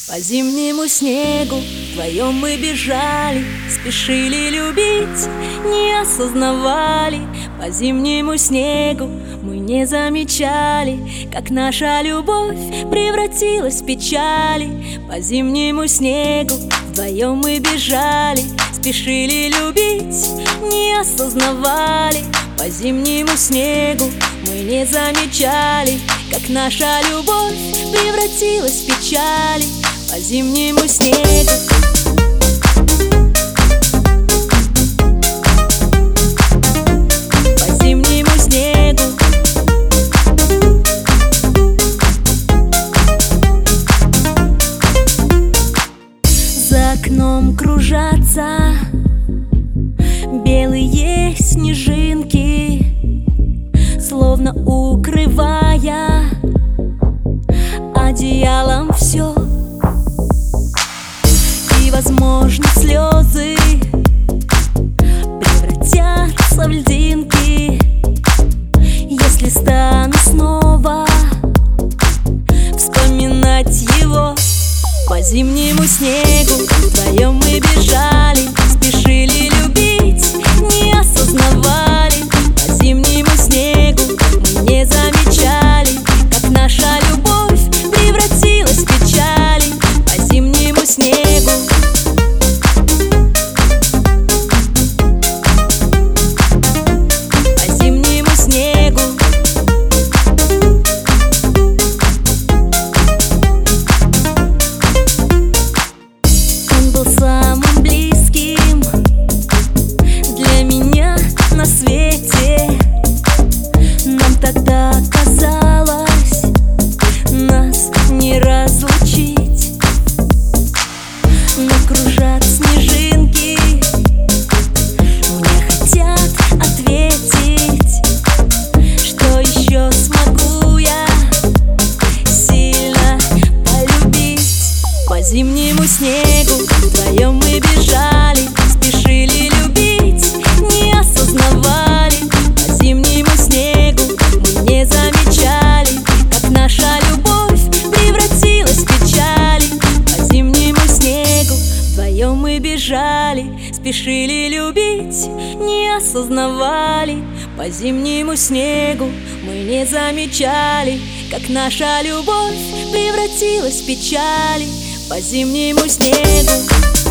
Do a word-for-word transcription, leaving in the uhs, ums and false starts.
По зимнему снегу вдвоем мы бежали, спешили любить, не осознавали. По зимнему снегу мы не замечали, как наша любовь превратилась в печали. По зимнему снегу вдвоем мы бежали, спешили любить, не осознавали. По зимнему снегу мы не замечали, как наша любовь превратилась в печали. По зимнему снегу. По зимнему снегу. За окном кружатся белые снежинки, словно укрывая одеялом все. И, возможно, слезы превратятся в льдинки, если стану снова вспоминать его. По зимнему снегу вдвоем мы бежали, спешили любить, не осознавали. По зимнему снегу мы не замечали, как наша любовь превратилась в печали. По зимнему снегу. По зимнему снегу. Он был самым близким для меня на свете. Нам тогда казалось, нас не разлучить. Но кружат снежинки, мне хотят ответить, что еще смогу я сильно полюбить. По зимнему снегу вдвоем мы бежали, спешили любить, не осознавали. По зимнему снегу мы не замечали, как наша любовь превратилась в печали. По зимнему снегу вдвоем мы бежали, спешили любить, не осознавали. По зимнему снегу мы не замечали, как наша любовь превратилась в печали. По зимнему снегу.